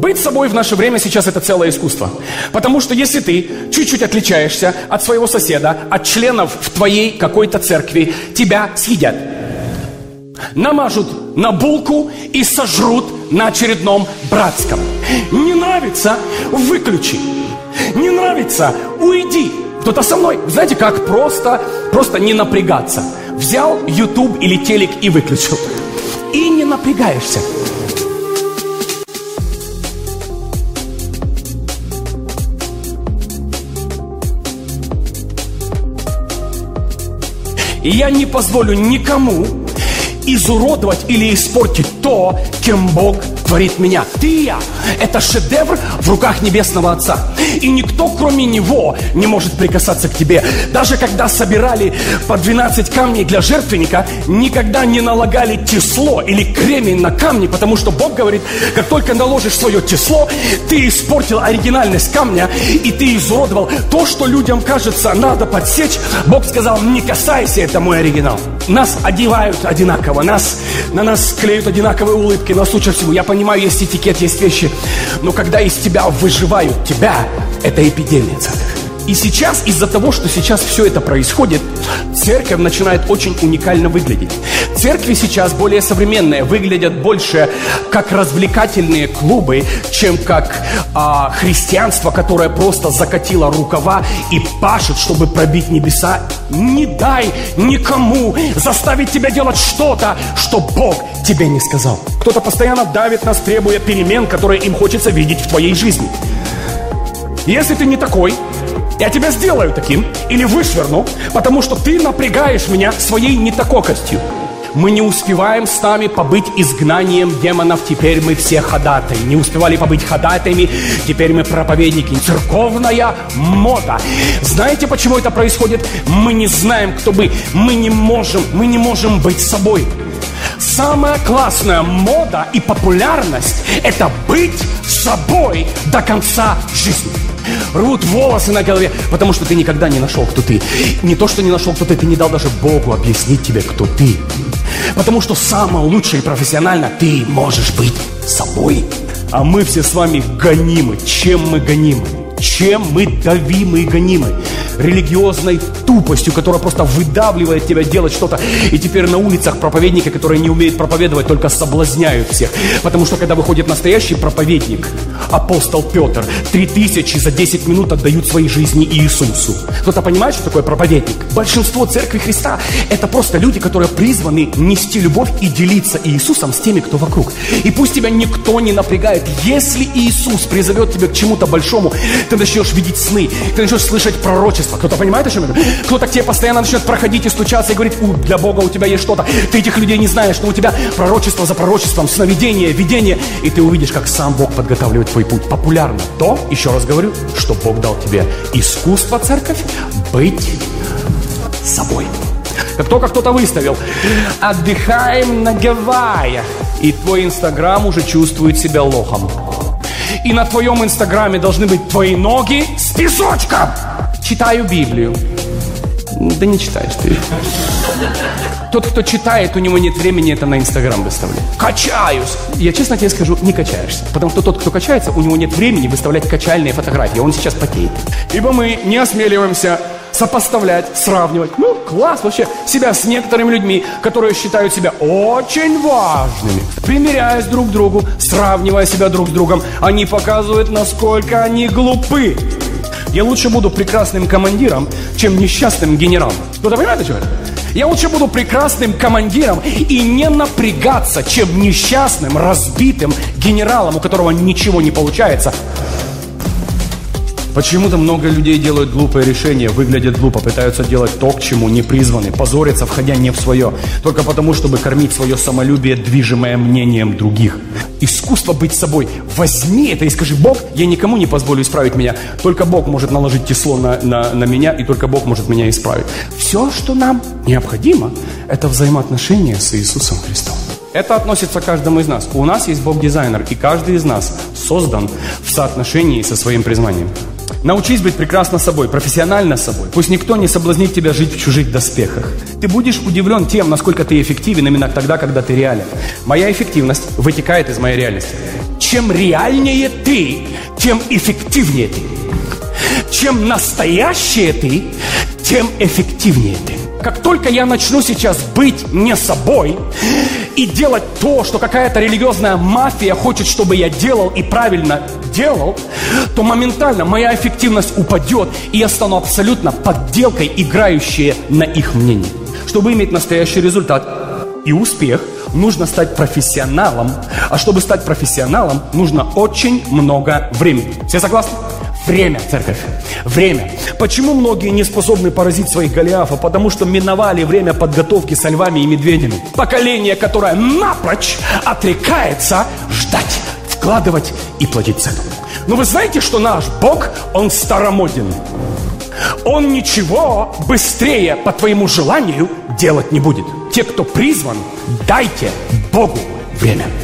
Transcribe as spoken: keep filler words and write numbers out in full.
Быть собой в наше время сейчас это целое искусство. Потому что если ты чуть-чуть отличаешься от своего соседа, от членов в твоей какой-то церкви, тебя съедят. Намажут на булку и сожрут на очередном братском. Не нравится – выключи. Не нравится – уйди. Кто-то со мной. Знаете, как просто, просто не напрягаться. Взял YouTube или телек и выключил. И не напрягаешься. И я не позволю никому изуродовать или испортить то, кем Бог творит меня. Ты и я – это шедевр в руках Небесного Отца. И никто, кроме Него, не может прикасаться к тебе. Даже когда собирали по двенадцать камней для жертвенника, никогда не налагали тесло или кремень на камни, потому что Бог говорит, как только наложишь свое тесло, ты испортил оригинальность камня, и ты изуродовал то, что людям кажется, надо подсечь. Бог сказал, не касайся, это мой оригинал. Нас одевают одинаково, нас, на нас клеют одинаковые улыбки, нас учат всему. Я понимаю, есть этикет, есть вещи, но когда из тебя выживают тебя, это эпидемия, церковь. И сейчас, из-за того, что сейчас все это происходит, церковь начинает очень уникально выглядеть. Церкви сейчас более современные, выглядят больше как развлекательные клубы, чем как а, христианство, которое просто закатило рукава и пашет, чтобы пробить небеса. Не дай никому заставить тебя делать что-то, что Бог тебе не сказал. Кто-то постоянно давит нас, требуя перемен, которые им хочется видеть в твоей жизни. Если ты не такой, я тебя сделаю таким или вышвырну, потому что ты напрягаешь меня своей нетакокостью. Мы не успеваем с нами побыть изгнанием демонов, теперь мы все ходатай. Не успевали побыть ходатаями, теперь мы проповедники. Церковная мода. Знаете, почему это происходит? Мы не знаем, кто мы. Мы не можем, мы не можем быть собой. Самая классная мода и популярность – это быть собой до конца жизни. Рвут волосы на голове, потому что ты никогда не нашел, кто ты. Не то, что не нашел, кто ты, ты не дал даже Богу объяснить тебе, кто ты. Потому что самое лучшее и профессионально ты можешь быть собой. А мы все с вами гонимы. Чем мы гонимы? Чем мы давимы и гонимы? Религиозной тупостью, которая просто выдавливает тебя делать что-то. И теперь на улицах проповедники, которые не умеют проповедовать, только соблазняют всех. Потому что когда выходит настоящий проповедник, апостол Петр, три тысячи за десять минут отдают своей жизни Иисусу. Кто-то понимает, что такое проповедник? Большинство церкви Христа – это просто люди, которые призваны нести любовь и делиться Иисусом с теми, кто вокруг. И пусть тебя никто не напрягает. Если Иисус призовет тебя к чему-то большому, ты начнешь видеть сны, ты начнешь слышать пророчество. Кто-то понимает, о чем это? Кто-то к тебе постоянно начнет проходить и стучаться и говорить, у, для Бога у тебя есть что-то. Ты этих людей не знаешь, но у тебя пророчество за пророчеством, сновидение, видение. И ты увидишь, как сам Бог подготавливает твой путь. Популярно то, еще раз говорю, что Бог дал тебе искусство, церковь, быть собой. Как только кто-то выставил «Отдыхаем на Гавайях», и твой Инстаграм уже чувствует себя лохом. И на твоем Инстаграме должны быть твои ноги с песочком. Читаю Библию. Да не читаешь ты. Тот, кто читает, у него нет времени это на Инстаграм выставлять. Качаюсь. Я честно тебе скажу, не качаешься. Потому что тот, кто качается, у него нет времени выставлять качальные фотографии. Он сейчас потеет. Ибо мы не осмеливаемся сопоставлять, сравнивать. Ну, класс вообще. Себя с некоторыми людьми, которые считают себя очень важными. Примеряясь друг к другу, сравнивая себя друг с другом, они показывают, насколько они глупы. Я лучше буду прекрасным командиром, чем несчастным генералом. Кто-то понимает, о чем это? Я лучше буду прекрасным командиром и не напрягаться, чем несчастным, разбитым генералом, у которого ничего не получается. Почему-то много людей делают глупые решения, выглядят глупо, пытаются делать то, к чему не призваны, позорятся, входя не в свое, только потому, чтобы кормить свое самолюбие, движимое мнением других. Искусство быть собой. Возьми это и скажи: Бог, я никому не позволю исправить меня. Только Бог может наложить тесло на, на, на меня, и только Бог может меня исправить. Все, что нам необходимо, это взаимоотношения с Иисусом Христом. Это относится к каждому из нас. У нас есть Бог-дизайнер, и каждый из нас создан в соотношении со своим призванием. Научись быть прекрасно собой, профессионально собой. Пусть никто не соблазнит тебя жить в чужих доспехах. Ты будешь удивлен тем, насколько ты эффективен именно тогда, когда ты реален. Моя эффективность вытекает из моей реальности. Чем реальнее ты, тем эффективнее ты. Чем настоящее ты, тем эффективнее ты. Как только я начну сейчас быть не собой и делать то, что какая-то религиозная мафия хочет, чтобы я делал и правильно делал, то моментально моя эффективность упадет, и я стану абсолютно подделкой, играющей на их мнении. Чтобы иметь настоящий результат и успех, нужно стать профессионалом. А чтобы стать профессионалом, нужно очень много времени. Все согласны? Время, церковь. Время. Почему многие не способны поразить своих Голиафов? Потому что миновали время подготовки со львами и медведями. Поколение, которое напрочь отрекается ждать, вкладывать и платить цену. Но вы знаете, что наш Бог, Он старомоден. Он ничего быстрее по твоему желанию делать не будет. Те, кто призван, дайте Богу время.